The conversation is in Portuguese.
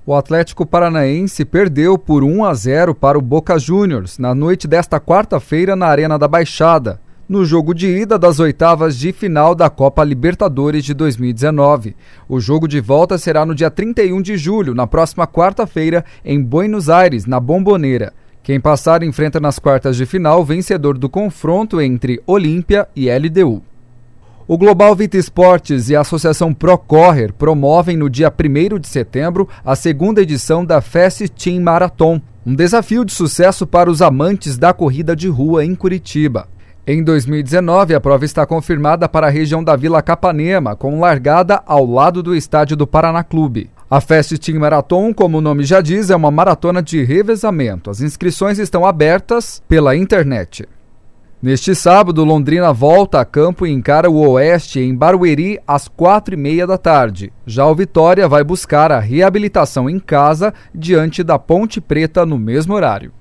O Atlético Paranaense perdeu por 1-0 para o Boca Juniors na noite desta quarta-feira na Arena da Baixada, no jogo de ida das oitavas de final da Copa Libertadores de 2019. O jogo de volta será no dia 31 de julho, na próxima quarta-feira, em Buenos Aires, na Bombonera. Quem passar enfrenta nas quartas de final o vencedor do confronto entre Olímpia e LDU. O Global Vita Esportes e a Associação Procorrer promovem no dia 1º de setembro a segunda edição da Fast Team Marathon, um desafio de sucesso para os amantes da corrida de rua em Curitiba. Em 2019, a prova está confirmada para a região da Vila Capanema, com largada ao lado do estádio do Paraná Clube. A Fast Team Marathon, como o nome já diz, é uma maratona de revezamento. As inscrições estão abertas pela internet. Neste sábado, Londrina volta a campo e encara o Oeste em Barueri às 4h30 da tarde. Já o Vitória vai buscar a reabilitação em casa diante da Ponte Preta no mesmo horário.